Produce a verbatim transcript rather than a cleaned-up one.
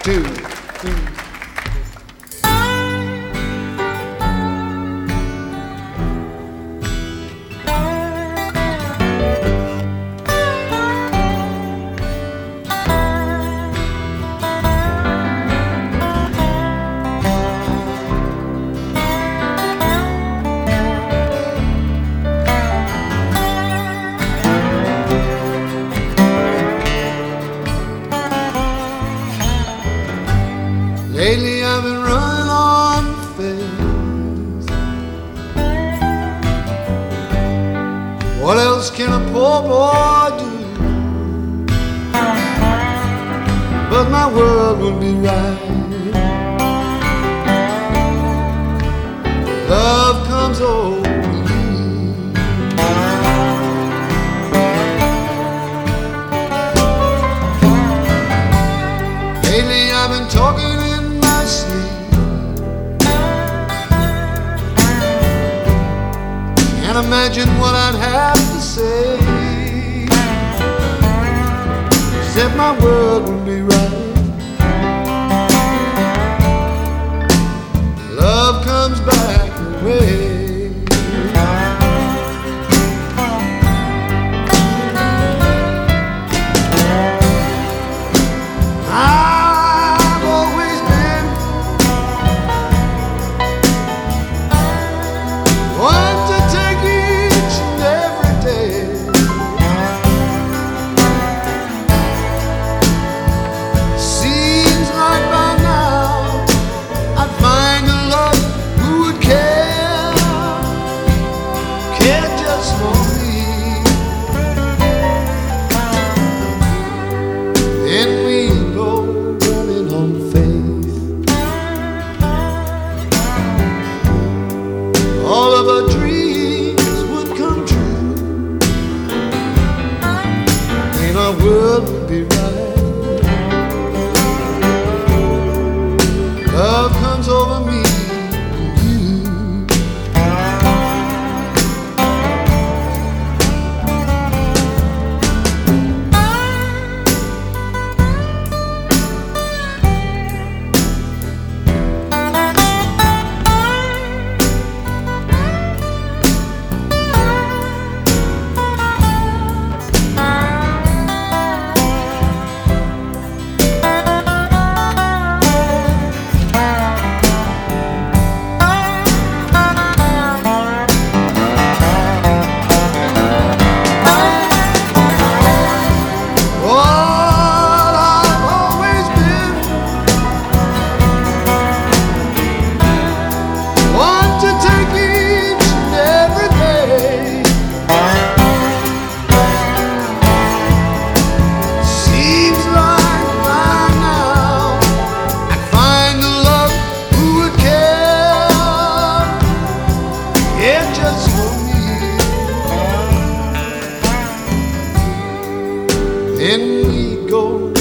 two, two. Lately I've been running on faith. What else can a poor boy do? But my world will be right. Love comes over me. Lately I've been talking in my sleep. Can't imagine what I'd have to say, except my world would be right. Love comes back away. Then we go running on faith. All of our dreams would come true, and our world would be right. Love comes over me. Just for me. Then we go